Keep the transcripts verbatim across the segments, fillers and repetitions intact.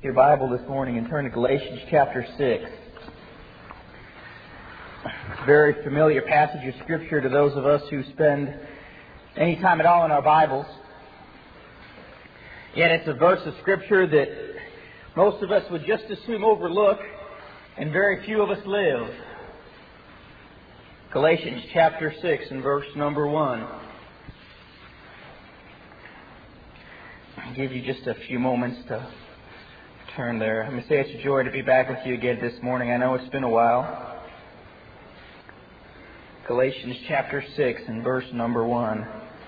Your Bible this morning and turn to Galatians chapter six. It's a very familiar passage of Scripture to those of us who spend any time at all in our Bibles. Yet it's a verse of Scripture that most of us would just as soon overlook, and very few of us live. Galatians chapter six and verse number one. I'll give you just a few moments to turn there. Let me say it's a joy to be back with you again this morning. I know it's been a while. Galatians chapter six and verse number one.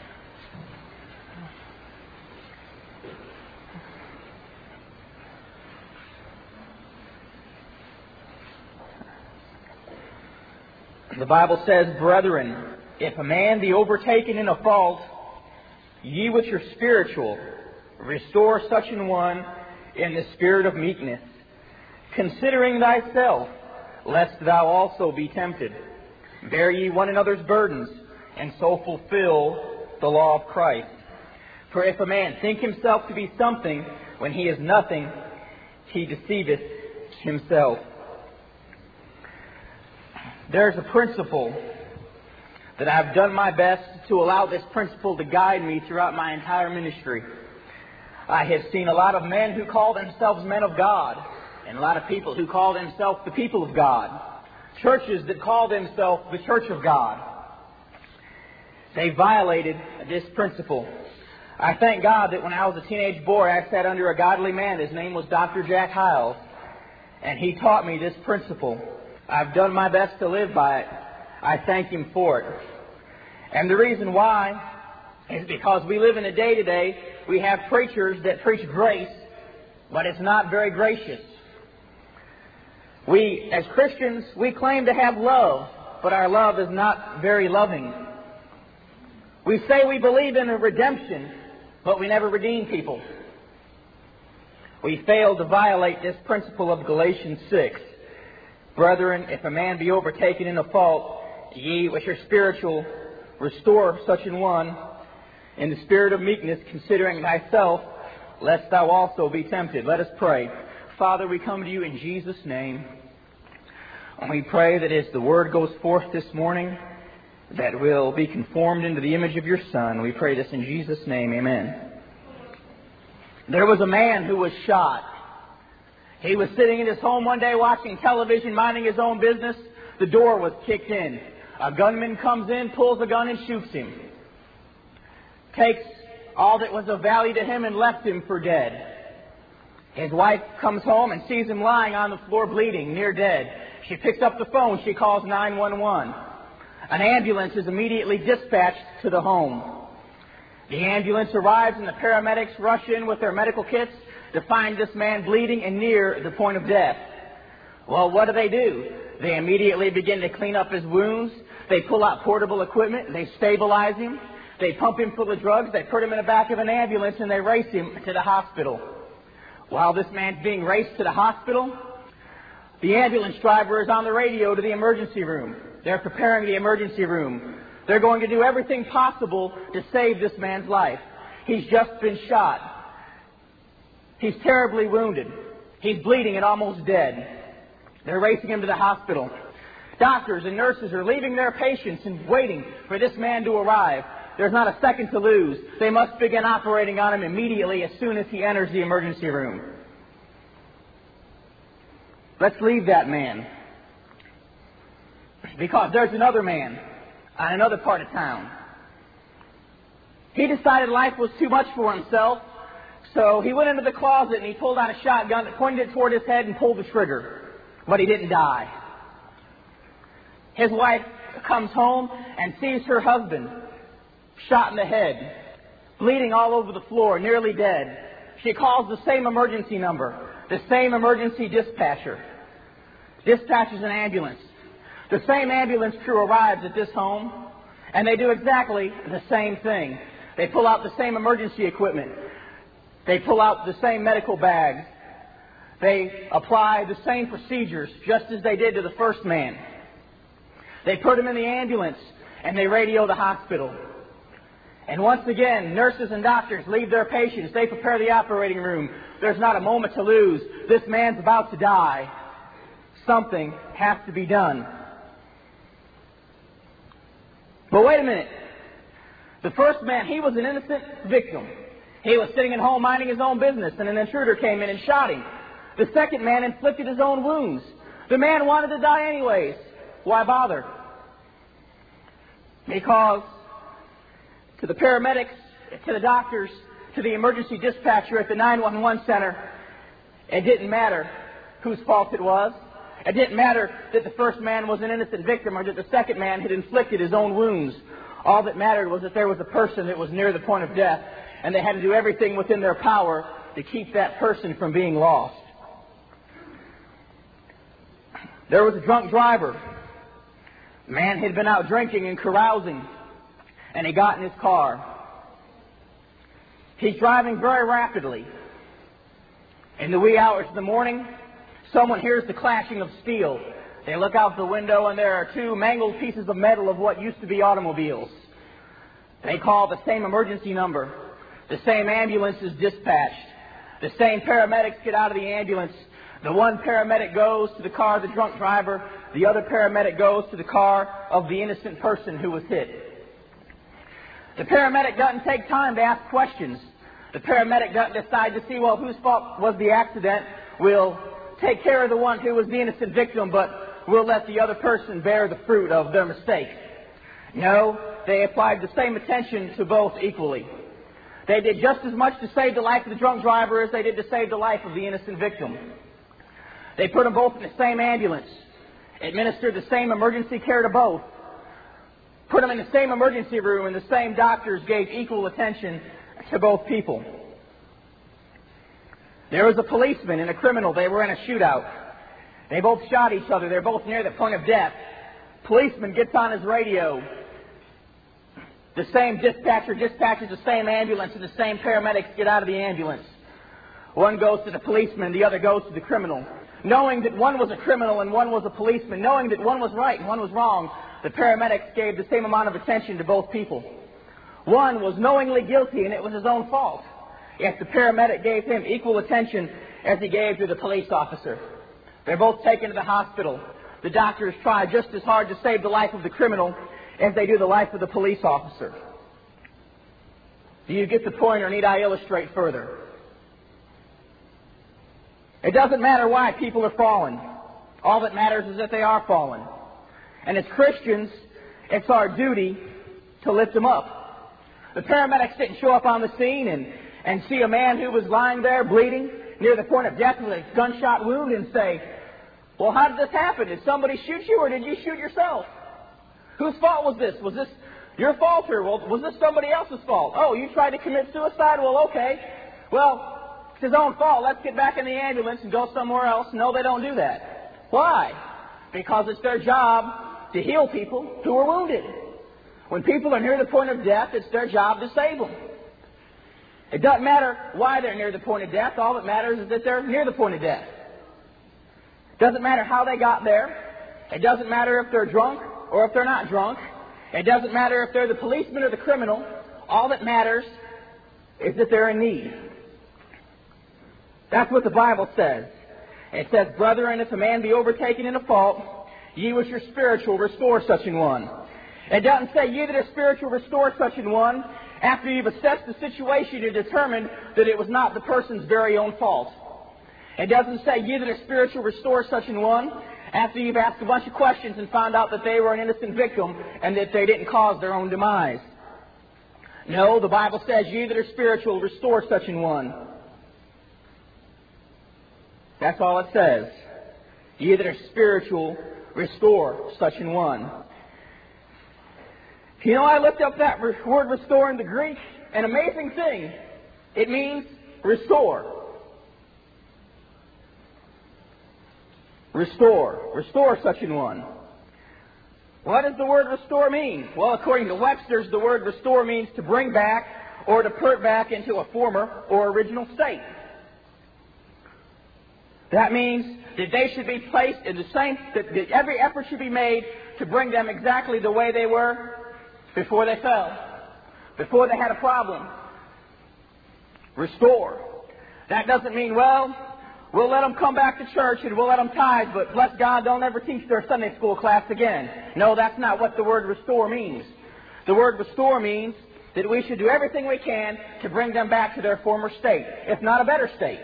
The Bible says, "Brethren, if a man be overtaken in a fault, ye which are spiritual, restore such an one in the spirit of meekness, considering thyself, lest thou also be tempted. Bear ye one another's burdens, and so fulfill the law of Christ. For if a man think himself to be something, when he is nothing, he deceiveth himself." There's a principle that I've done my best to allow this principle to guide me throughout my entire ministry. I have seen a lot of men who call themselves men of God, and a lot of people who call themselves the people of God. Churches that call themselves the Church of God. They violated this principle. I thank God that when I was a teenage boy, I sat under a godly man. His name was Doctor Jack Hyles, and he taught me this principle. I've done my best to live by it. I thank him for it. And the reason why is because we live in a day today, we have preachers that preach grace, but it's not very gracious. We, as Christians, we claim to have love, but our love is not very loving. We say we believe in a redemption, but we never redeem people. We fail to violate this principle of Galatians six. "Brethren, if a man be overtaken in a fault, ye which are spiritual, restore such an one in the spirit of meekness, considering thyself, lest thou also be tempted." Let us pray. Father, we come to you in Jesus' name. And we pray that as the Word goes forth this morning, that we'll be conformed into the image of your Son. We pray this in Jesus' name. Amen. There was a man who was shot. He was sitting in his home one day watching television, minding his own business. The door was kicked in. A gunman comes in, pulls a gun, and shoots him. Takes all that was of value to him and left him for dead. His wife comes home and sees him lying on the floor bleeding, near dead. She picks up the phone. She calls nine one one. An ambulance is immediately dispatched to the home. The ambulance arrives and the paramedics rush in with their medical kits to find this man bleeding and near the point of death. Well, what do they do? They immediately begin to clean up his wounds. They pull out portable equipment. They stabilize him. They pump him full of drugs. They put him in the back of an ambulance and they race him to the hospital. While this man's being raced to the hospital, the ambulance driver is on the radio to the emergency room. They're preparing the emergency room. They're going to do everything possible to save this man's life. He's just been shot. He's terribly wounded. He's bleeding and almost dead. They're racing him to the hospital. Doctors and nurses are leaving their patients and waiting for this man to arrive. There's not a second to lose. They must begin operating on him immediately as soon as he enters the emergency room. Let's leave that man, because there's another man on another part of town. He decided life was too much for himself, so he went into the closet and he pulled out a shotgun, pointed it toward his head and pulled the trigger. But he didn't die. His wife comes home and sees her husband shot in the head, bleeding all over the floor, nearly dead. She calls the same emergency number, the same emergency dispatcher. Dispatches an ambulance. The same ambulance crew arrives at this home, and they do exactly the same thing. They pull out the same emergency equipment. They pull out the same medical bags. They apply the same procedures, just as they did to the first man. They put him in the ambulance, and they radio the hospital. And once again, nurses and doctors leave their patients. They prepare the operating room. There's not a moment to lose. This man's about to die. Something has to be done. But wait a minute. The first man, he was an innocent victim. He was sitting at home minding his own business, and an intruder came in and shot him. The second man inflicted his own wounds. The man wanted to die anyways. Why bother? Because to the paramedics, to the doctors, to the emergency dispatcher at the nine one one center, it didn't matter whose fault it was. It didn't matter that the first man was an innocent victim or that the second man had inflicted his own wounds. All that mattered was that there was a person that was near the point of death, and they had to do everything within their power to keep that person from being lost. There was a drunk driver. The man had been out drinking and carousing, and he got in his car. He's driving very rapidly. In the wee hours of the morning, someone hears the clashing of steel. They look out the window, and there are two mangled pieces of metal of what used to be automobiles. They call the same emergency number. The same ambulance is dispatched. The same paramedics get out of the ambulance. The one paramedic goes to the car of the drunk driver. The other paramedic goes to the car of the innocent person who was hit. The paramedic doesn't take time to ask questions. The paramedic doesn't decide to see, well, whose fault was the accident. We'll take care of the one who was the innocent victim, but we'll let the other person bear the fruit of their mistake. No, they applied the same attention to both equally. They did just as much to save the life of the drunk driver as they did to save the life of the innocent victim. They put them both in the same ambulance, administered the same emergency care to both, put them in the same emergency room, and the same doctors gave equal attention to both people. There was a policeman and a criminal. They were in a shootout. They both shot each other. They're both near the point of death. Policeman gets on his radio. The same dispatcher dispatches the same ambulance, and the same paramedics get out of the ambulance. One goes to the policeman, the other goes to the criminal. Knowing that one was a criminal and one was a policeman, knowing that one was right and one was wrong, the paramedics gave the same amount of attention to both people. One was knowingly guilty, and it was his own fault. Yet the paramedic gave him equal attention as he gave to the police officer. They're both taken to the hospital. The doctors try just as hard to save the life of the criminal as they do the life of the police officer. Do you get the point, or need I illustrate further? It doesn't matter why people are fallen. All that matters is that they are fallen. And as Christians, it's our duty to lift them up. The paramedics didn't show up on the scene and, and see a man who was lying there bleeding near the point of death with a gunshot wound and say, well, how did this happen? Did somebody shoot you, or did you shoot yourself? Whose fault was this? Was this your fault, or was this somebody else's fault? Oh, you tried to commit suicide? Well, okay. Well, it's his own fault. Let's get back in the ambulance and go somewhere else. No, they don't do that. Why? Because it's their job to heal people who are wounded. When people are near the point of death, it's their job to save them. It doesn't matter why they're near the point of death. All that matters is that they're near the point of death. It doesn't matter how they got there. It doesn't matter if they're drunk or if they're not drunk. It doesn't matter if they're the policeman or the criminal. All that matters is that they're in need. That's what the Bible says. It says, brethren, if a man be overtaken in a fault, ye which are spiritual, restore such an one. It doesn't say, ye that are spiritual, restore such an one, after you've assessed the situation and determined that it was not the person's very own fault. It doesn't say, ye that are spiritual, restore such an one, after you've asked a bunch of questions and found out that they were an innocent victim and that they didn't cause their own demise. No, the Bible says, ye that are spiritual, restore such an one. That's all it says. Ye that are spiritual, restore such an one. You know, I looked up that word restore in the Greek. An amazing thing. It means restore. Restore. Restore such an one. What does the word restore mean? Well, according to Webster's, the word restore means to bring back or to put back into a former or original state. That means that they should be placed in the same, that, that every effort should be made to bring them exactly the way they were before they fell. before they had a problem. Restore. That doesn't mean, well, we'll let them come back to church and we'll let them tithe, but bless God, they'll never teach their Sunday school class again. No, that's not what the word restore means. The word restore means that we should do everything we can to bring them back to their former state, if not a better state.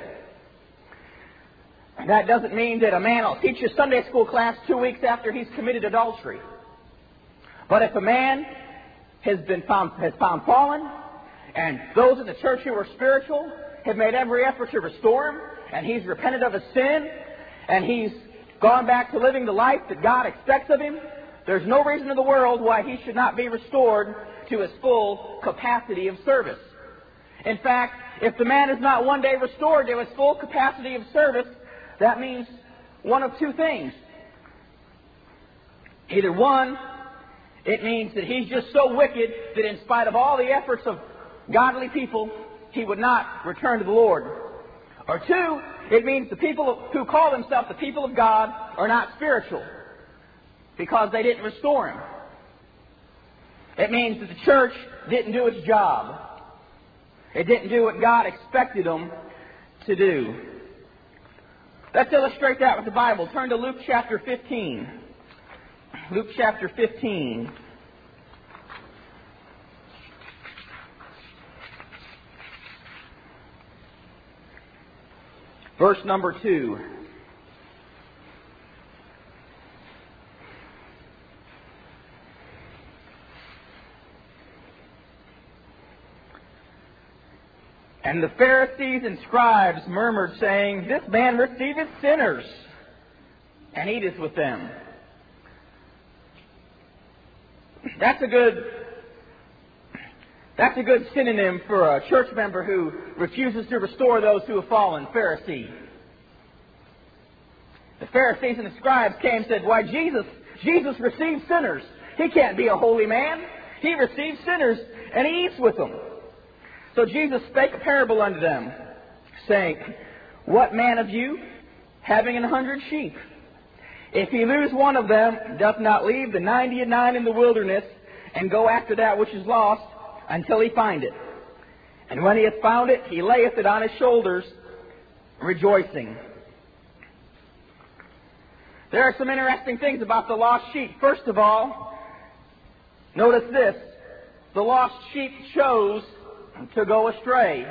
That doesn't mean that a man will teach a Sunday school class two weeks after he's committed adultery. But if a man has been found, has found fallen, and those in the church who are spiritual have made every effort to restore him, and he's repented of his sin, and he's gone back to living the life that God expects of him, there's no reason in the world why he should not be restored to his full capacity of service. In fact, if the man is not one day restored to his full capacity of service, that means one of two things. Either one, it means that he's just so wicked that in spite of all the efforts of godly people, he would not return to the Lord. Or two, it means the people who call themselves the people of God are not spiritual because they didn't restore him. It means that the church didn't do its job. It didn't do what God expected them to do. Let's illustrate that with the Bible. Turn to Luke chapter fifteen. Luke chapter fifteen. Verse number two. And the Pharisees and scribes murmured, saying, This man receiveth sinners, and eateth with them. That's a good, that's a good synonym for a church member who refuses to restore those who have fallen, Pharisee. The Pharisees and the scribes came and said, Why, Jesus, Jesus receives sinners. He can't be a holy man. He receives sinners, and he eats with them. So Jesus spake a parable unto them, saying, What man of you, having an hundred sheep, if he lose one of them, doth not leave the ninety and nine in the wilderness, and go after that which is lost, until he find it? And when he hath found it, he layeth it on his shoulders, rejoicing. There are some interesting things about the lost sheep. First of all, notice this. The lost sheep chose to go astray.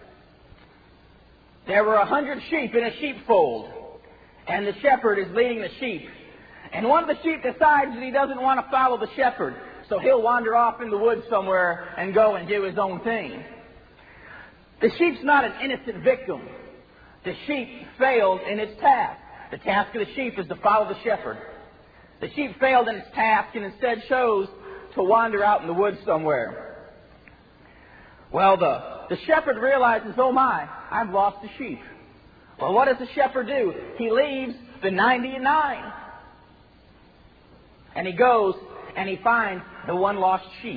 There were a hundred sheep in a sheepfold, and the shepherd is leading the sheep. And one of the sheep decides that he doesn't want to follow the shepherd, so he'll wander off in the woods somewhere and go and do his own thing. The sheep's not an innocent victim. The sheep failed in its task. The task of the sheep is to follow the shepherd. The sheep failed in its task and instead chose to wander out in the woods somewhere. Well, the, the shepherd realizes, oh my, I've lost the sheep. Well, what does the shepherd do? He leaves the ninety and nine. And he goes and he finds the one lost sheep.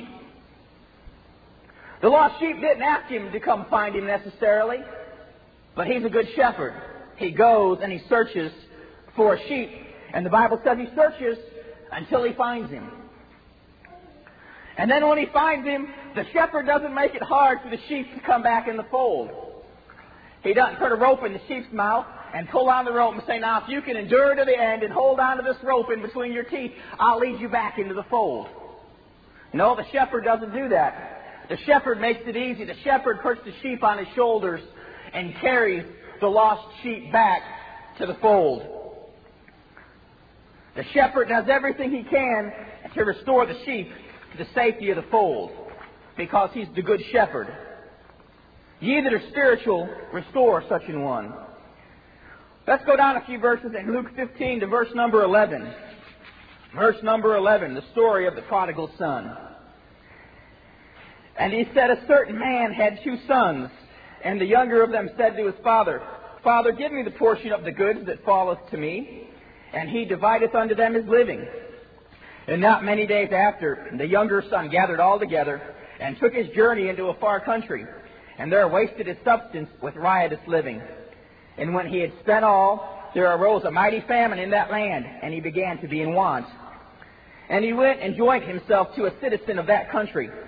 The lost sheep didn't ask him to come find him necessarily, but he's a good shepherd. He goes and he searches for a sheep. And the Bible says he searches until he finds him. And then when he finds him, the shepherd doesn't make it hard for the sheep to come back in the fold. He doesn't put a rope in the sheep's mouth and pull on the rope and say, now if you can endure to the end and hold on to this rope in between your teeth, I'll lead you back into the fold. No, the shepherd doesn't do that. The shepherd makes it easy. The shepherd puts the sheep on his shoulders and carries the lost sheep back to the fold. The shepherd does everything he can to restore the sheep to the safety of the fold, because he's the good shepherd. Ye that are spiritual, restore such an one. Let's go down a few verses in Luke fifteen to verse number eleven. Verse number eleven, the story of the prodigal son. And he said, a certain man had two sons, and the younger of them said to his father, Father, give me the portion of the goods that falleth to me. And he divideth unto them his living. And not many days after, the younger son gathered all together, and took his journey into a far country, and there wasted his substance with riotous living. And when he had spent all, there arose a mighty famine in that land, and he began to be in want. And he went and joined himself to a citizen of that country,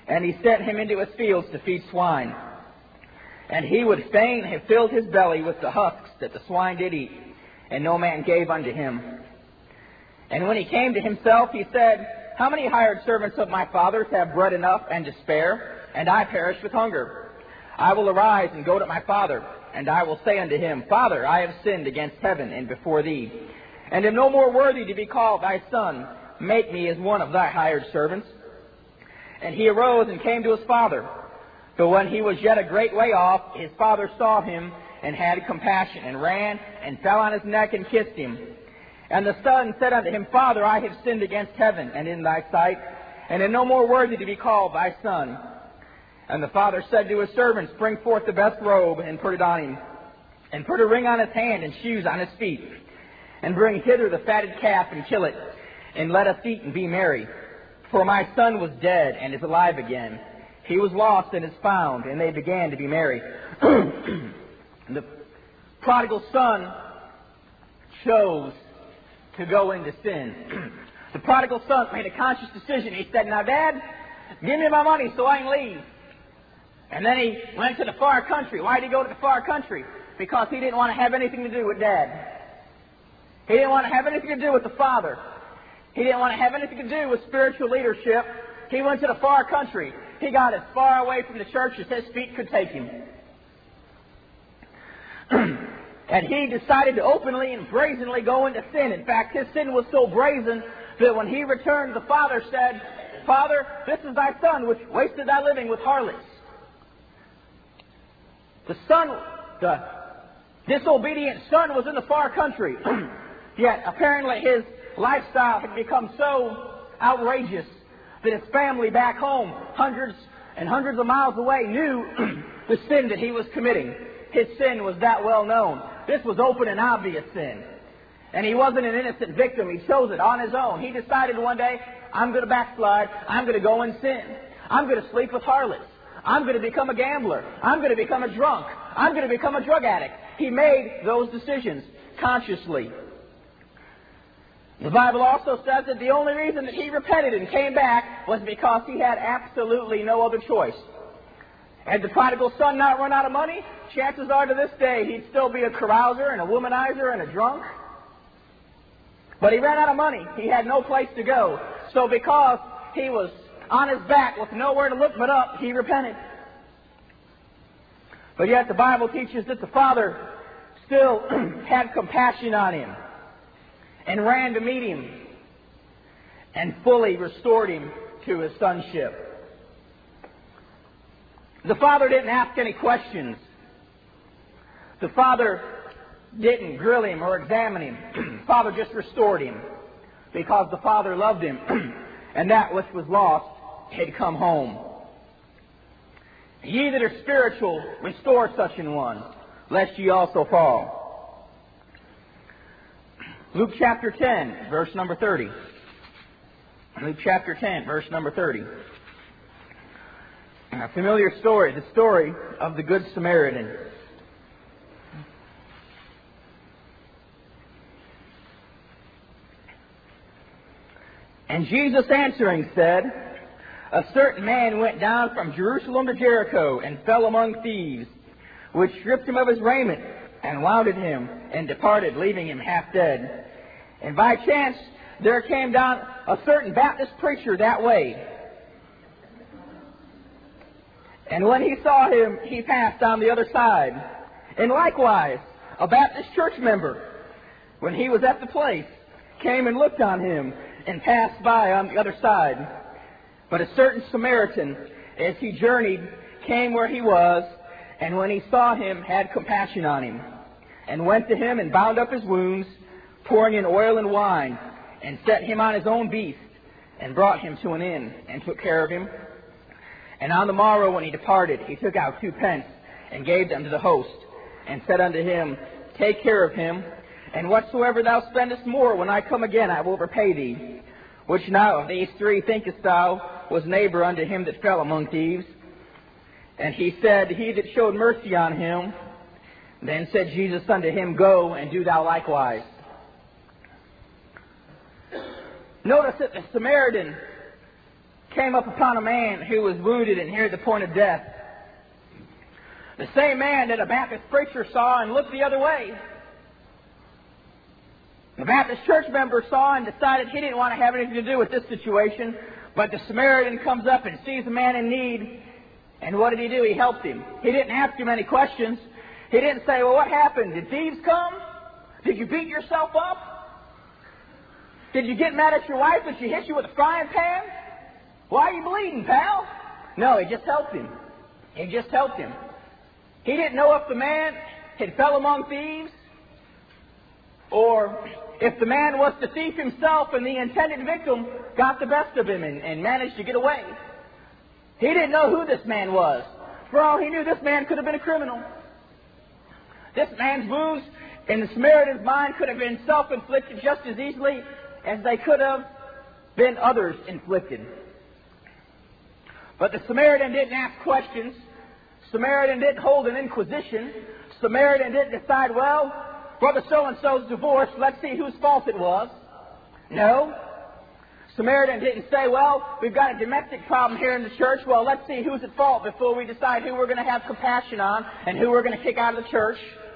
and he sent him into his fields to feed swine. And he would fain have filled his belly with the husks that the swine did eat, and no man gave unto him. And when he came to himself, he said, How many hired servants of my father's have bread enough and to spare, and I perish with hunger? I will arise and go to my father, and I will say unto him, Father, I have sinned against heaven and before thee, and am no more worthy to be called thy son. Make me as one of thy hired servants. And he arose and came to his father. But when he was yet a great way off, his father saw him, and had compassion, and ran, and fell on his neck, and kissed him. And the son said unto him, Father, I have sinned against heaven, and in thy sight, and am no more worthy to be called thy son. And the father said to his servants, Bring forth the best robe, and put it on him, and put a ring on his hand, and shoes on his feet. And bring hither the fatted calf, and kill it, and let us eat and be merry. For my son was dead, and is alive again. He was lost, and is found. And they began to be merry. The prodigal son chose to go into sin. The prodigal son made a conscious decision. He said, Now, Dad, give me my money so I can leave. And then he went to the far country. Why did he go to the far country? Because he didn't want to have anything to do with Dad. He didn't want to have anything to do with the Father. He didn't want to have anything to do with spiritual leadership. He went to the far country. He got as far away from the church as his feet could take him. And he decided to openly and brazenly go into sin. In fact, his sin was so brazen that when he returned, the father said, Father, this is thy son, which wasted thy living with harlots. The son, the disobedient son, was in the far country. Yet, apparently, his lifestyle had become so outrageous that his family back home, hundreds and hundreds of miles away, knew the sin that he was committing. His sin was that well known. This was open and obvious sin. And he wasn't an innocent victim. He chose it on his own. He decided one day, I'm going to backslide. I'm going to go in sin. I'm going to sleep with harlots. I'm going to become a gambler. I'm going to become a drunk. I'm going to become a drug addict. He made those decisions consciously. The Bible also says that the only reason that he repented and came back was because he had absolutely no other choice. Had the prodigal son not run out of money, chances are to this day he'd still be a carouser and a womanizer and a drunk. But he ran out of money. He had no place to go. So because he was on his back with nowhere to look but up, he repented. But yet the Bible teaches that the father still had compassion on him and ran to meet him and fully restored him to his sonship. The father didn't ask any questions. The father didn't grill him or examine him. The father just restored him because the father loved him and that which was lost had come home. Ye that are spiritual, restore such an one, lest ye also fall. Luke chapter ten, verse number thirty. Luke chapter ten, verse number thirty. A familiar story, the story of the Good Samaritan. And Jesus answering said, A certain man went down from Jerusalem to Jericho, and fell among thieves, which stripped him of his raiment, and wounded him, and departed, leaving him half dead. And by chance there came down a certain Baptist preacher that way. And when he saw him, he passed on the other side. And likewise, a Baptist church member, when he was at the place, came and looked on him, and passed by on the other side. But a certain Samaritan, as he journeyed, came where he was, and when he saw him, had compassion on him, and went to him and bound up his wounds, pouring in oil and wine, and set him on his own beast, and brought him to an inn, and took care of him. And on the morrow when he departed, he took out two pence, and gave them to the host, and said unto him, Take care of him, and whatsoever thou spendest more, when I come again, I will repay thee. Which now of these three thinkest thou was neighbor unto him that fell among thieves? And he said, He that showed mercy on him. Then said Jesus unto him, Go, and do thou likewise. Notice that the Samaritan came up upon a man who was wounded and near the point of death. The same man that a Baptist preacher saw and looked the other way. The Baptist church member saw and decided he didn't want to have anything to do with this situation, but the Samaritan comes up and sees a man in need, and what did he do? He helped him. He didn't ask him any questions. He didn't say, well, what happened? Did thieves come? Did you beat yourself up? Did you get mad at your wife that she hit you with a frying pan? Why are you bleeding, pal? No, he just helped him. He just helped him. He didn't know if the man had fell among thieves, or if the man was the thief himself and the intended victim got the best of him and, and managed to get away. He didn't know who this man was. For all he knew, this man could have been a criminal. This man's wounds in the Samaritan's mind could have been self-inflicted just as easily as they could have been others inflicted. But the Samaritan didn't ask questions. Samaritan didn't hold an inquisition. Samaritan didn't decide, well, brother so-and-so's divorced, let's see whose fault it was. No. Samaritan didn't say, well, we've got a domestic problem here in the church, well, let's see who's at fault before we decide who we're going to have compassion on and who we're going to kick out of the church.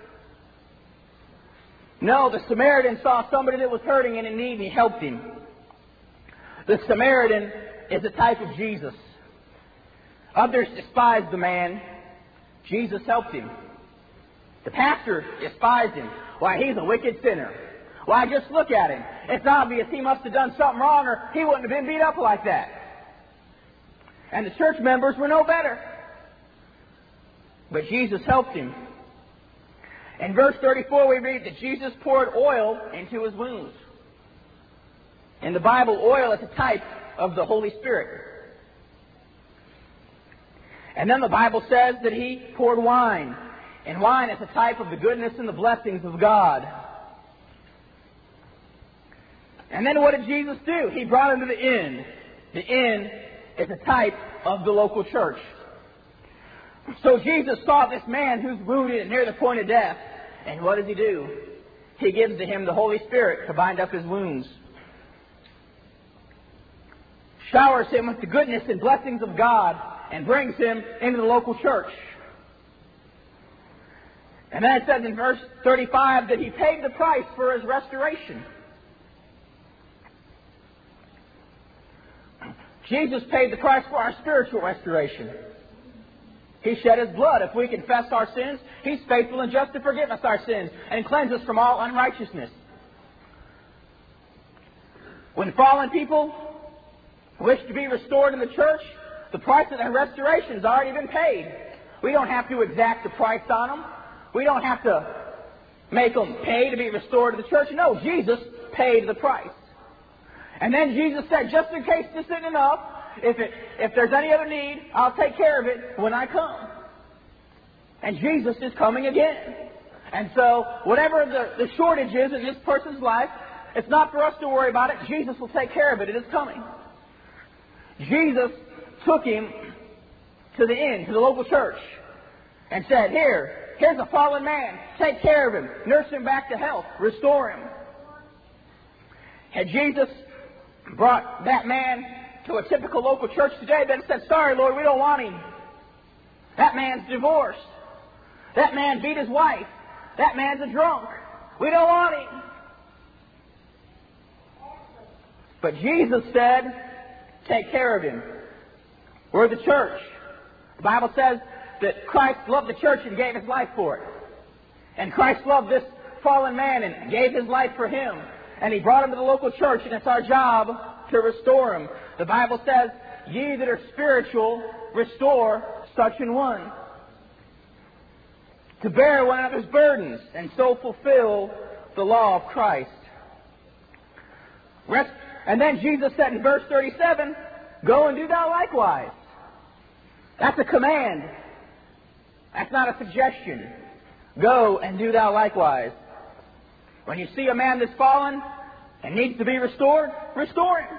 No, the Samaritan saw somebody that was hurting and in need, and he helped him. The Samaritan is a type of Jesus. Others despised the man. Jesus helped him. The pastor despised him. Why, he's a wicked sinner. Why, just look at him. It's obvious he must have done something wrong or he wouldn't have been beat up like that. And the church members were no better. But Jesus helped him. In verse thirty-four we read that Jesus poured oil into his wounds. In the Bible, oil is a type of the Holy Spirit. And then the Bible says that he poured wine. And wine is a type of the goodness and the blessings of God. And then what did Jesus do? He brought him to the inn. The inn is a type of the local church. So Jesus saw this man who's wounded and near the point of death. And what does he do? He gives to him the Holy Spirit to bind up his wounds. Showers him with the goodness and blessings of God and brings him into the local church. And then it says in verse thirty-five that he paid the price for his restoration. Jesus paid the price for our spiritual restoration. He shed his blood. If we confess our sins, he's faithful and just to forgive us our sins and cleanse us from all unrighteousness. When fallen people wish to be restored in the church, the price of their restoration has already been paid. We don't have to exact the price on them. We don't have to make them pay to be restored to the church. No, Jesus paid the price. And then Jesus said, just in case this isn't enough, if, it, if there's any other need, I'll take care of it when I come. And Jesus is coming again. And so, whatever the, the shortage is in this person's life, it's not for us to worry about it. Jesus will take care of it. It is coming. Jesus took him to the inn, to the local church, and said, here, here's a fallen man. Take care of him. Nurse him back to health. Restore him. Had Jesus brought that man to a typical local church today, then said, sorry, Lord, we don't want him. That man's divorced. That man beat his wife. That man's a drunk. We don't want him. But Jesus said, take care of him. We're the church. The Bible says that Christ loved the church and gave his life for it. And Christ loved this fallen man and gave his life for him. And he brought him to the local church, and it's our job to restore him. The Bible says, ye that are spiritual, restore such an one. To bear one another's burdens, and so fulfill the law of Christ. Rest, and then Jesus said in verse thirty-seven, go and do thou likewise. That's a command. That's not a suggestion. Go and do thou likewise. When you see a man that's fallen and needs to be restored, restore him.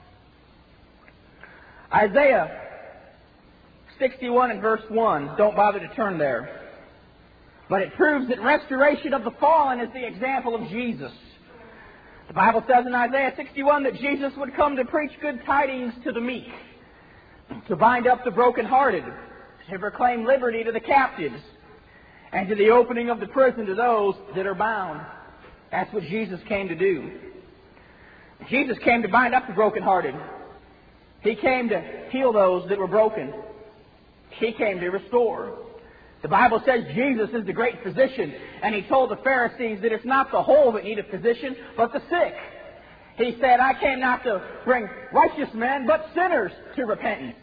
Isaiah sixty-one and verse one. Don't bother to turn there. But it proves that restoration of the fallen is the example of Jesus. The Bible says in Isaiah sixty-one that Jesus would come to preach good tidings to the meek. to bind up the brokenhearted, to proclaim liberty to the captives, and to the opening of the prison to those that are bound. That's what Jesus came to do. Jesus came to bind up the brokenhearted. He came to heal those that were broken. He came to restore. The Bible says Jesus is the great physician, and He told the Pharisees that it's not the whole that need a physician, but the sick. He said, I came not to bring righteous men, but sinners to repentance.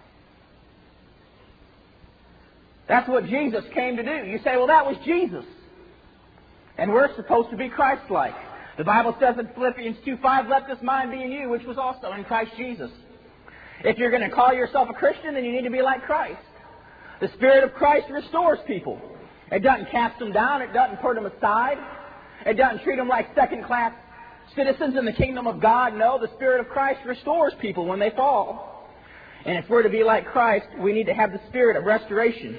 That's what Jesus came to do. You say, well, that was Jesus. And we're supposed to be Christ-like. The Bible says in Philippians two five, let this mind be in you, which was also in Christ Jesus. If you're going to call yourself a Christian, then you need to be like Christ. The Spirit of Christ restores people. It doesn't cast them down. It doesn't put them aside. It doesn't treat them like second-class citizens in the kingdom of God. No, the Spirit of Christ restores people when they fall. And if we're to be like Christ, we need to have the spirit of restoration.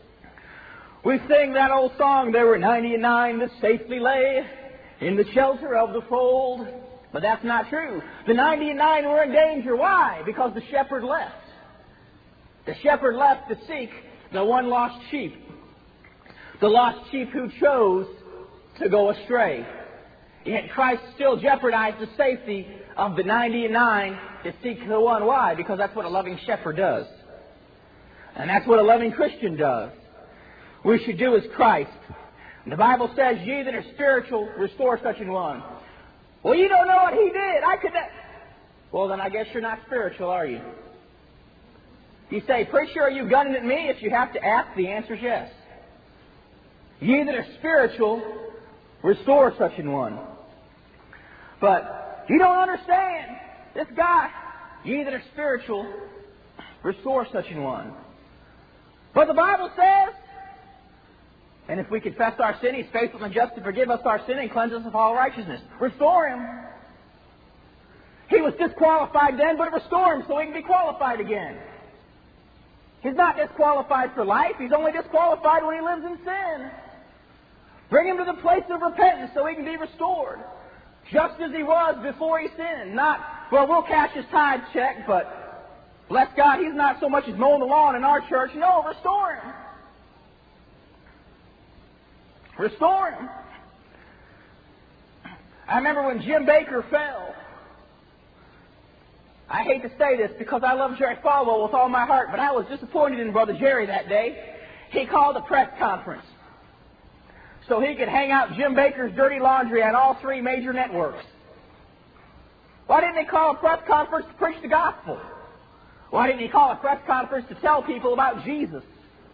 We sing that old song, there were ninety-nine that safely lay in the shelter of the fold. But that's not true. The ninety-nine were in danger. Why? Because the shepherd left. The shepherd left to seek the one lost sheep. The lost sheep who chose to go astray. Yet Christ still jeopardized the safety of the ninety-nine to seek the one. Why? Because that's what a loving shepherd does. And that's what a loving Christian does. We should do as Christ. The Bible says, ye that are spiritual, restore such an one. Well, you don't know what he did. I could not. Well, then I guess you're not spiritual, are you? You say, preacher, are you gunning at me? If you have to ask, the answer is yes. Ye that are spiritual, restore such an one. But you don't understand. This guy, ye that are spiritual, restore such an one. But the Bible says, and if we confess our sin, He's faithful and just to forgive us our sin and cleanse us of all righteousness. Restore him. He was disqualified then, but restore him so he can be qualified again. He's not disqualified for life. He's only disqualified when he lives in sin. Bring him to the place of repentance so he can be restored. Just as he was before he sinned. Not, well, we'll cash his tithe check, but bless God, he's not so much as mowing the lawn in our church. No, restore him. Restore him. I remember when Jim Baker fell. I hate to say this because I love Jerry Falwell with all my heart, but I was disappointed in Brother Jerry that day. He called a press conference so he could hang out Jim Baker's dirty laundry on all three major networks. Why didn't he call a press conference to preach the gospel? Why didn't he call a press conference to tell people about Jesus?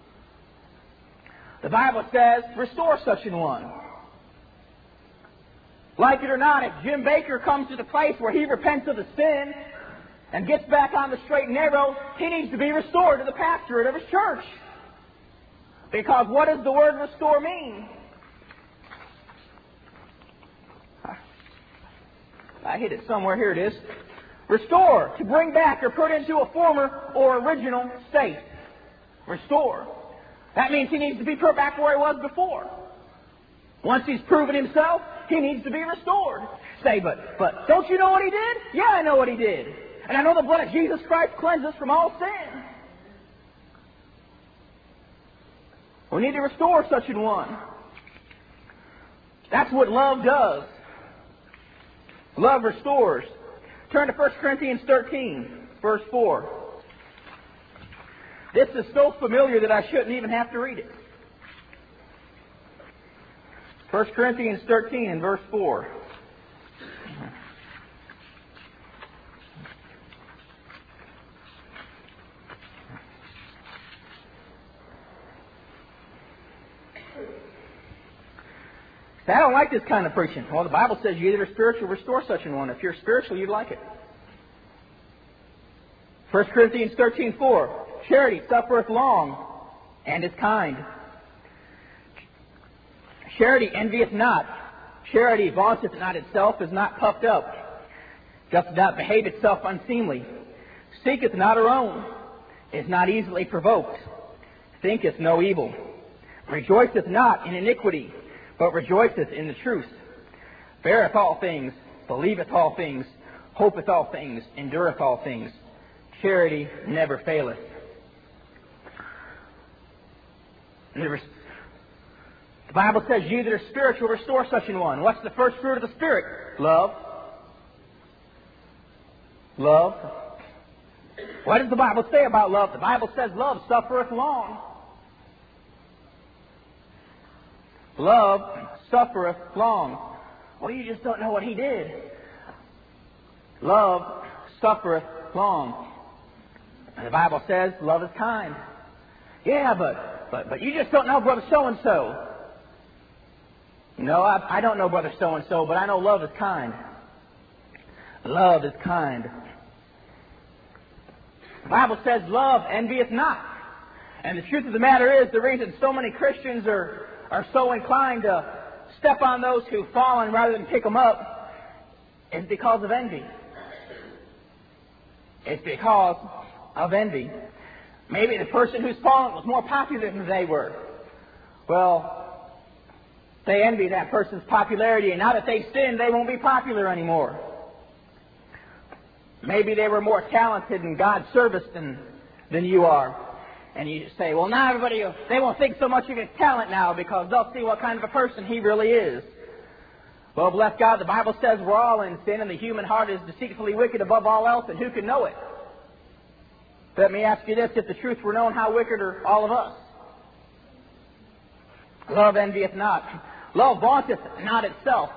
The Bible says, restore such an one. Like it or not, if Jim Baker comes to the place where he repents of his sin and gets back on the straight and narrow, he needs to be restored to the pastorate of his church. Because what does the word restore mean? I hit it somewhere. Here it is. Restore, to bring back or put into a former or original state. Restore. That means he needs to be put back where he was before. Once he's proven himself, he needs to be restored. Say, but, but don't you know what he did? Yeah, I know what he did. And I know the blood of Jesus Christ cleanses from all sin. We need to restore such an one. That's what love does. Love restores. Turn to First Corinthians thirteen, verse four. This is so familiar that I shouldn't even have to read it. First Corinthians thirteen and verse four. I don't like this kind of preaching. Well, the Bible says you either are spiritual, restore such an one. If you're spiritual, you'd like it. First Corinthians thirteen four. Charity suffereth long and is kind. Charity envieth not. Charity vaunteth not itself, is not puffed up, doth not behave itself unseemly, seeketh not her own, is not easily provoked, thinketh no evil, rejoiceth not in iniquity, but rejoiceth in the truth, beareth all things, believeth all things, hopeth all things, endureth all things. charity never faileth. The Bible says, you that are spiritual, restore such an one. What's the first fruit of the Spirit? Love. Love. What does the Bible say about love? The Bible says love suffereth long. Love suffereth long. Well, you just don't know what He did. Love suffereth long. And the Bible says love is kind. Yeah, but but but you just don't know brother so-and-so. No, I, I don't know brother so-and-so, but I know love is kind. Love is kind. The Bible says love envieth not. And the truth of the matter is, the reason so many Christians are, are so inclined to step on those who've fallen rather than pick them up is because of envy. It's because of envy. Maybe the person who's fallen was more popular than they were. Well, they envy that person's popularity, and now that they've sinned, they won't be popular anymore. Maybe they were more talented in God's service than, than you are. And you say, well, now everybody, they won't think so much of his talent now because they'll see what kind of a person he really is. Well, bless God, the Bible says we're all in sin and the human heart is deceitfully wicked above all else, and who can know it? Let me ask you this, if the truth were known, how wicked are all of us? Love envieth not. Love vaunteth not itself.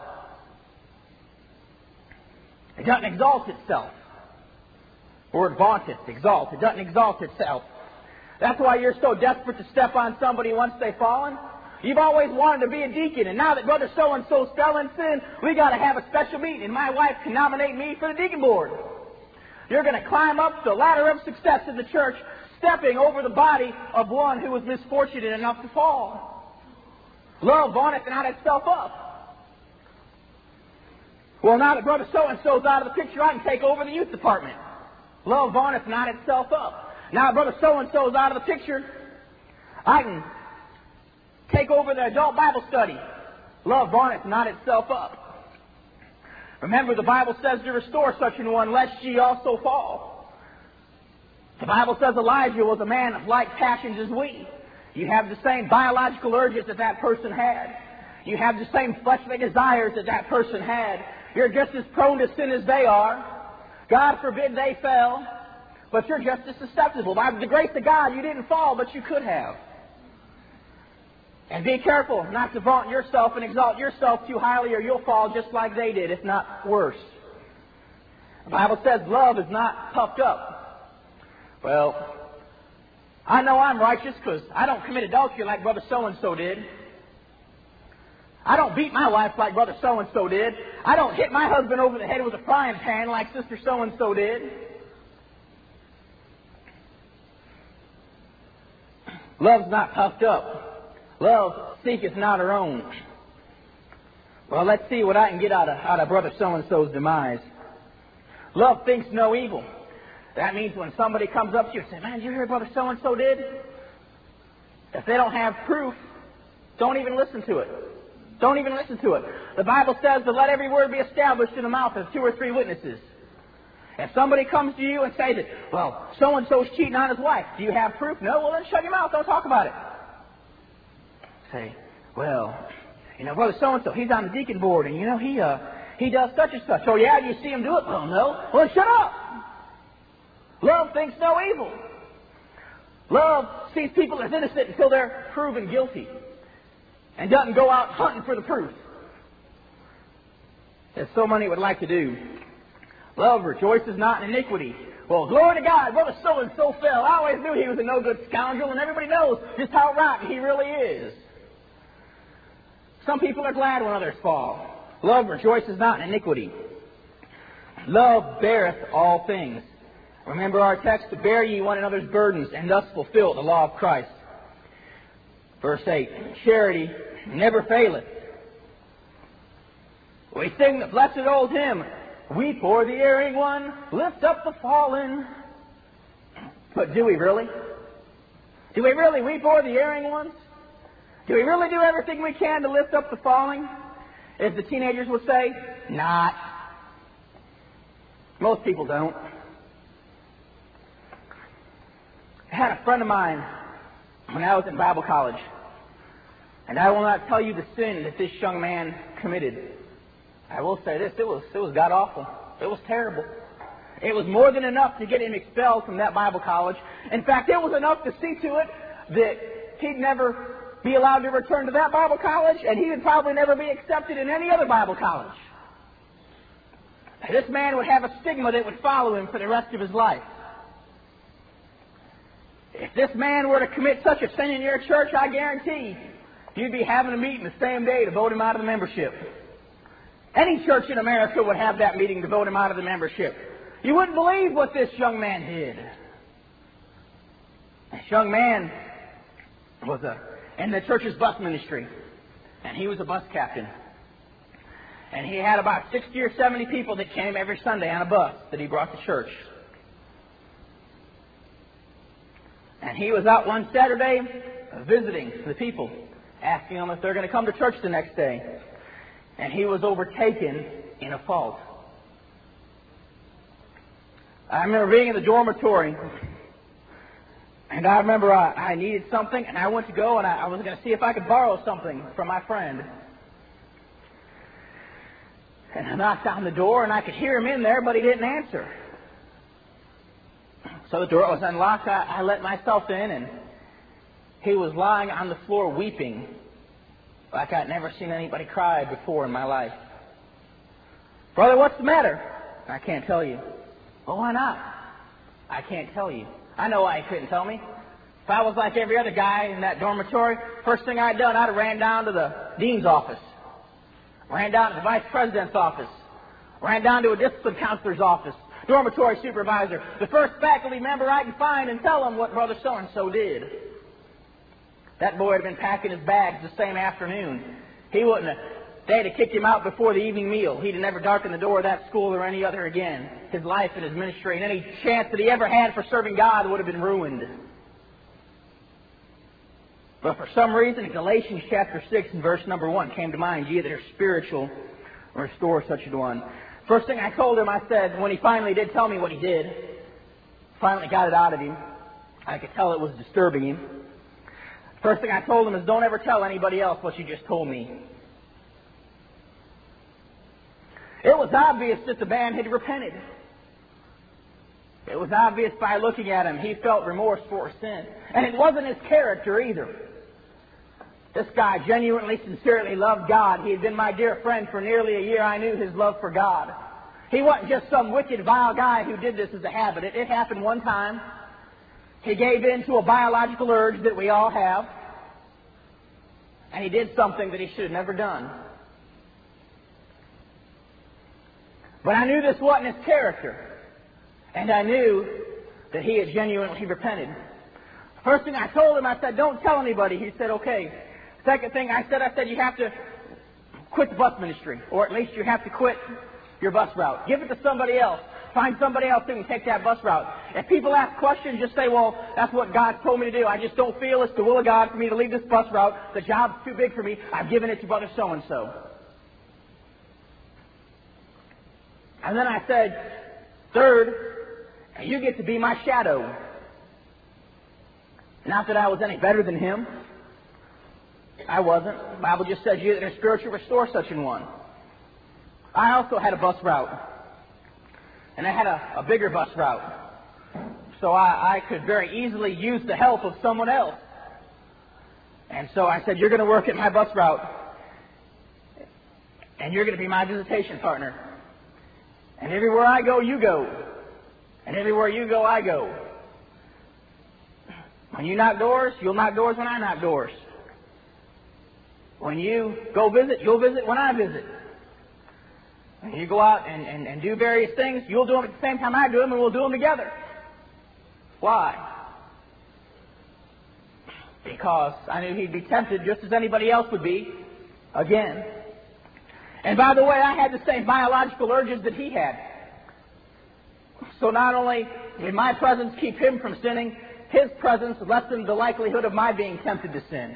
It doesn't exalt itself. The word vaunteth, exalt. It doesn't exalt itself. That's why you're so desperate to step on somebody once they've fallen. You've always wanted to be a deacon, and now that brother so-and-so fell in sin, we got to have a special meeting, and my wife can nominate me for the deacon board. You're going to climb up the ladder of success in the church, stepping over the body of one who was misfortunate enough to fall. Love vaunteth not itself up. Well, now that brother so-and-so's out of the picture, I can take over the youth department. Love vaunteth not itself up. Now that brother so-and-so's out of the picture, I can take over the adult Bible study. Love vaunteth not itself up. Remember, the Bible says to restore such an one, lest ye also fall. The Bible says Elijah was a man of like passions as we. You have the same biological urges that that person had. You have the same fleshly desires that that person had. You're just as prone to sin as they are. God forbid they fell, but you're just as susceptible. By the grace of God, you didn't fall, but you could have. And be careful not to vaunt yourself and exalt yourself too highly, or you'll fall just like they did, if not worse. The Bible says love is not puffed up. Well, I know I'm righteous because I don't commit adultery like brother so-and-so did. I don't beat my wife like brother so-and-so did. I don't hit my husband over the head with a frying pan like sister so-and-so did. Love's not puffed up. Love seeketh not her own. Well, let's see what I can get out of, out of brother so-and-so's demise. Love thinks no evil. That means when somebody comes up to you and says, man, did you hear brother so-and-so did? If they don't have proof, don't even listen to it. Don't even listen to it. The Bible says to let every word be established in the mouth of two or three witnesses. If somebody comes to you and says, well, so-and-so's cheating on his wife, do you have proof? No? Well, then shut your mouth. Don't talk about it. Say, well, you know, brother so-and-so, he's on the deacon board, and, you know, he uh, he does such and such. Oh, yeah? Do you see him do it? Well, no. Well, shut up. Love thinks no evil. Love sees people as innocent until they're proven guilty and doesn't go out hunting for the proof, as so many would like to do. Love rejoices not in iniquity. Well, glory to God, brother so-and-so fell. I always knew he was a no-good scoundrel, and everybody knows just how rotten he really is. Some people are glad when others fall. Love rejoices not in iniquity. Love beareth all things. Remember our text, to bear ye one another's burdens, and thus fulfill the law of Christ. Verse eight, charity never faileth. We sing the blessed old hymn, weep o'er the erring one, lift up the fallen. But do we really? Do we really weep o'er the erring ones? Do we really do everything we can to lift up the falling? As the teenagers would say, not. Most people don't. I had a friend of mine when I was in Bible college, and I will not tell you the sin that this young man committed. I will say this, it was, it was god-awful. It was terrible. It was more than enough to get him expelled from that Bible college. In fact, it was enough to see to it that he'd never be allowed to return to that Bible college, and he would probably never be accepted in any other Bible college. This man would have a stigma that would follow him for the rest of his life. If this man were to commit such a sin in your church, I guarantee you'd be having a meeting the same day to vote him out of the membership. Any church in America would have that meeting to vote him out of the membership. You wouldn't believe what this young man did. This young man was a, in the church's bus ministry, and he was a bus captain. And he had about sixty or seventy people that came every Sunday on a bus that he brought to church. And he was out one Saturday visiting the people, asking them if they're going to come to church the next day. And he was overtaken in a fault. I remember being in the dormitory, and I remember I, I needed something, and I went to go, and I, I was going to see if I could borrow something from my friend. And I knocked on the door, and I could hear him in there, but he didn't answer. So the door was unlocked. I, I let myself in, and he was lying on the floor weeping like I'd never seen anybody cry before in my life. Brother, what's the matter? I can't tell you. Well, why not? I can't tell you. I know why he couldn't tell me. If I was like every other guy in that dormitory, first thing I'd done, I'd have ran down to the dean's office. Ran down to the vice president's office. Ran down to a discipline counselor's office. Dormitory supervisor. The first faculty member I can find and tell them what Brother so-and-so did. That boy had been packing his bags the same afternoon. He wouldn't have... They'd have kicked him out before the evening meal. He'd have never darkened the door of that school or any other again. His life and his ministry and any chance that he ever had for serving God would have been ruined. But for some reason, Galatians chapter six and verse number one came to mind. Ye that are spiritual, restore such a one. First thing I told him, I said, when he finally did tell me what he did, finally got it out of him, I could tell it was disturbing him. First thing I told him is, don't ever tell anybody else what you just told me. It was obvious that the man had repented. It was obvious by looking at him. He felt remorse for his sin. And it wasn't his character either. This guy genuinely, sincerely loved God. He had been my dear friend for nearly a year. I knew his love for God. He wasn't just some wicked, vile guy who did this as a habit. It, it happened one time. He gave in to a biological urge that we all have. And he did something that he should have never done. But I knew this wasn't his character. And I knew that he had genuinely repented. First thing I told him, I said, don't tell anybody. He said, okay. Second thing I said, I said, you have to quit the bus ministry. Or at least you have to quit your bus route. Give it to somebody else. Find somebody else who can take that bus route. If people ask questions, just say, well, that's what God told me to do. I just don't feel it's the will of God for me to leave this bus route. The job's too big for me. I've given it to Brother so-and-so. And then I said, third, you get to be my shadow. Not that I was any better than him. I wasn't. The Bible just says, you that are spiritual, restore such an one. I also had a bus route. And I had a, a bigger bus route. So I, I could very easily use the help of someone else. And so I said, you're going to work at my bus route. And you're going to be my visitation partner. And everywhere I go, you go. And everywhere you go, I go. When you knock doors, you'll knock doors when I knock doors. When you go visit, you'll visit when I visit. When you go out and, and, and do various things, you'll do them at the same time I do them, and we'll do them together. Why? Because I knew he'd be tempted just as anybody else would be, again. And by the way, I had the same biological urges that he had. So not only did my presence keep him from sinning, his presence lessened the likelihood of my being tempted to sin.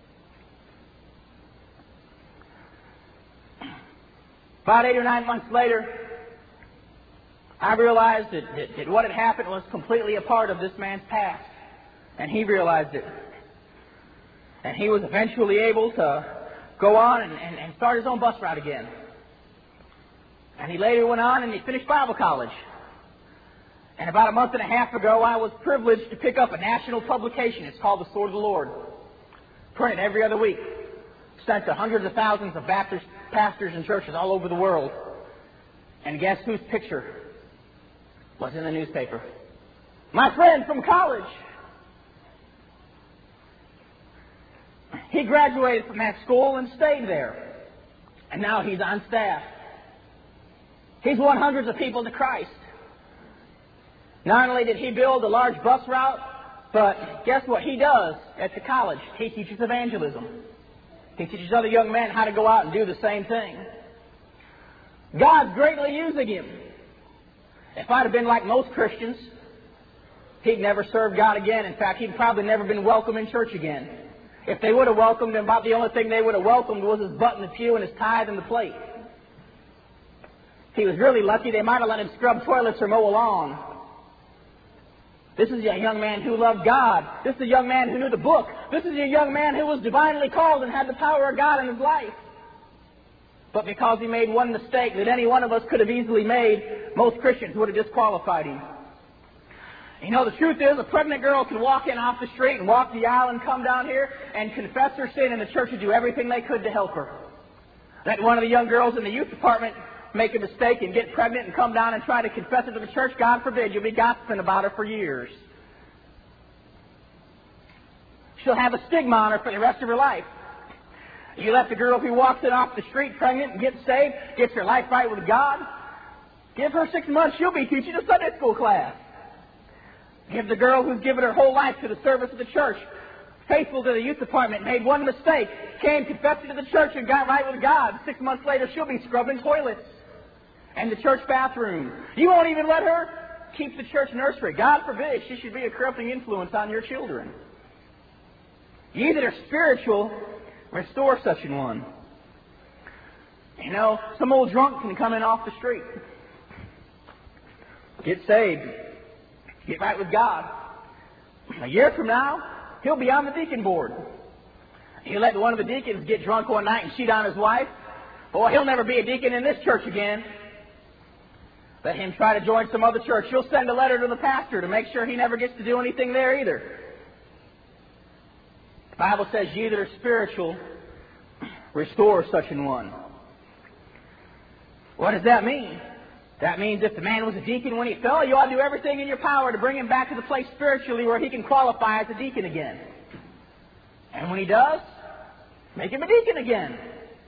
About eight or nine months later, I realized that, that, that what had happened was completely a part of this man's past. And he realized it. And he was eventually able to go on and, and, and start his own bus route again. And he later went on and he finished Bible college. And about a month and a half ago, I was privileged to pick up a national publication. It's called The Sword of the Lord. Printed every other week. Sent to hundreds of thousands of Baptist pastors and churches all over the world. And guess whose picture was in the newspaper? My friend from college. He graduated from that school and stayed there. And now he's on staff. He's won hundreds of people to Christ. Not only did he build a large bus route, but guess what he does at the college? He teaches evangelism. He teaches other young men how to go out and do the same thing. God's greatly using him. If I'd have been like most Christians, he'd never served God again. In fact, he'd probably never been welcome in church again. If they would have welcomed him, about the only thing they would have welcomed was his butt in the pew and his tithe in the plate. If he was really lucky, they might have let him scrub toilets or mow a lawn. This is a young man who loved God. This is a young man who knew the book. This is a young man who was divinely called and had the power of God in his life. But because he made one mistake that any one of us could have easily made, most Christians would have disqualified him. You know, the truth is, a pregnant girl can walk in off the street and walk the aisle and come down here and confess her sin, and the church would do everything they could to help her. Let one of the young girls in the youth department make a mistake and get pregnant and come down and try to confess it to the church, God forbid, you'll be gossiping about her for years. She'll have a stigma on her for the rest of her life. You let the girl who walks in off the street pregnant and gets saved, gets her life right with God, give her six months, she'll be teaching a Sunday school class. Give the girl who's given her whole life to the service of the church, faithful to the youth department, made one mistake, came, confessed it to the church, and got right with God. Six months later, she'll be scrubbing toilets and the church bathroom. You won't even let her keep the church nursery. God forbid she should be a corrupting influence on your children. Ye that are spiritual, restore such an one. You know, some old drunk can come in off the street, get saved, get right with God. A year from now, he'll be on the deacon board. You let one of the deacons get drunk one night and cheat on his wife, boy, he'll never be a deacon in this church again. Let him try to join some other church. You'll send a letter to the pastor to make sure he never gets to do anything there either. The Bible says, ye that are spiritual, restore such an one. What does that mean? That means if the man was a deacon when he fell, you ought to do everything in your power to bring him back to the place spiritually where he can qualify as a deacon again. And when he does, make him a deacon again.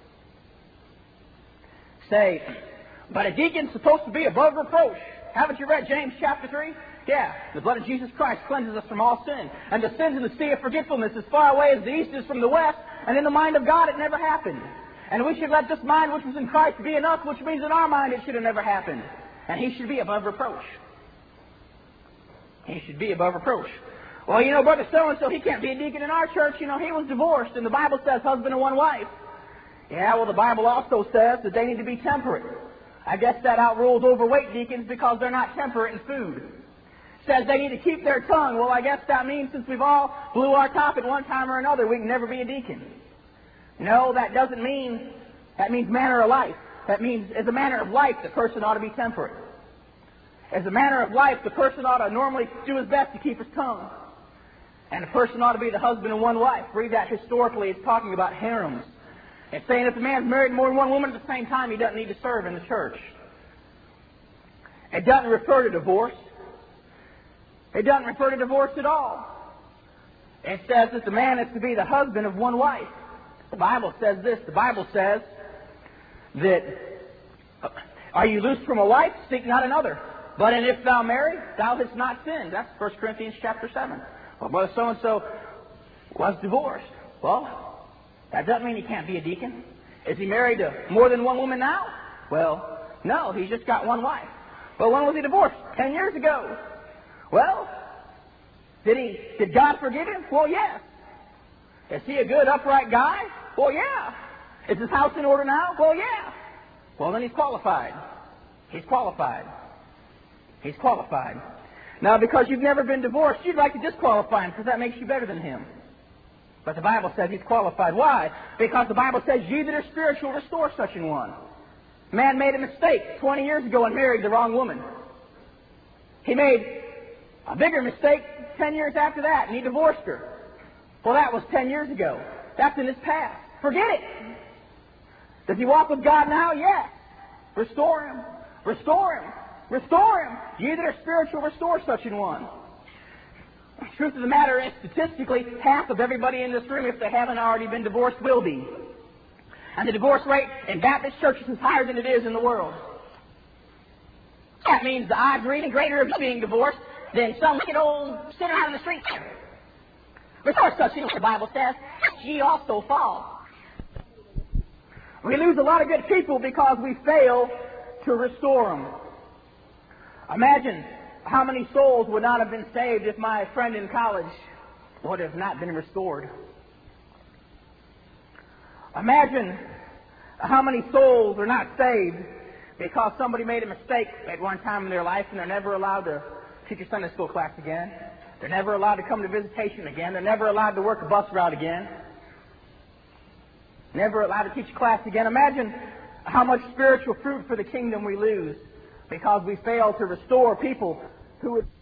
Say, but a deacon's supposed to be above reproach. Haven't you read James chapter three? Yeah. The blood of Jesus Christ cleanses us from all sin. And the sins in the sea of forgetfulness as far away as the east is from the west. And in the mind of God it never happened. And we should let this mind which was in Christ be in us, which means in our mind it should have never happened. And he should be above reproach. He should be above reproach. Well, you know, Brother so-and-so, he can't be a deacon in our church. You know, he was divorced, and the Bible says husband and one wife. Yeah, well, the Bible also says that they need to be temperate. I guess that outrules overweight deacons because they're not temperate in food. It says they need to keep their tongue. Well, I guess that means since we've all blew our top at one time or another, we can never be a deacon. No, that doesn't mean, that means manner of life. That means as a manner of life, the person ought to be temperate. As a manner of life, the person ought to normally do his best to keep his tongue. And a person ought to be the husband of one wife. Read that historically. It's talking about harems. It's saying if a man's married more than one woman at the same time, he doesn't need to serve in the church. It doesn't refer to divorce. It doesn't refer to divorce at all. It says that the man is to be the husband of one wife. The Bible says this. The Bible says that, are you loosed from a wife? Seek not another. But and if thou marry, thou hast not sinned. That's First Corinthians chapter seven. Well, brother so-and-so was divorced. Well, that doesn't mean he can't be a deacon. Is he married to more than one woman now? Well, no, he's just got one wife. Well, when was he divorced? Ten years ago. Well, did he? Did God forgive him? Well, yes. Is he a good, upright guy? Well, yeah. Is his house in order now? Well, yeah. Well, then he's qualified. He's qualified. He's qualified. Now, because you've never been divorced, you'd like to disqualify him because that makes you better than him. But the Bible says he's qualified. Why? Because the Bible says, ye that are spiritual, restore such an one. Man made a mistake twenty years ago and married the wrong woman. He made a bigger mistake ten years after that, and he divorced her. Well, that was ten years ago. That's in his past. Forget it. Does he walk with God now? Yes. Restore him. Restore him. Restore him. Ye that are spiritual, restore such an one. The truth of the matter is, statistically, half of everybody in this room, if they haven't already been divorced, will be. And the divorce rate in Baptist churches is higher than it is in the world. That means the odds are even greater of you being divorced than some wicked old sinner out in the street. Restore such an one, the Bible says, ye also fall. We lose a lot of good people because we fail to restore them. Imagine how many souls would not have been saved if my friend in college would have not been restored. Imagine how many souls are not saved because somebody made a mistake at one time in their life and they're never allowed to teach a Sunday school class again. They're never allowed to come to visitation again. They're never allowed to work a bus route again. Never allowed to teach a class again. Imagine how much spiritual fruit for the kingdom we lose because we fail to restore people who would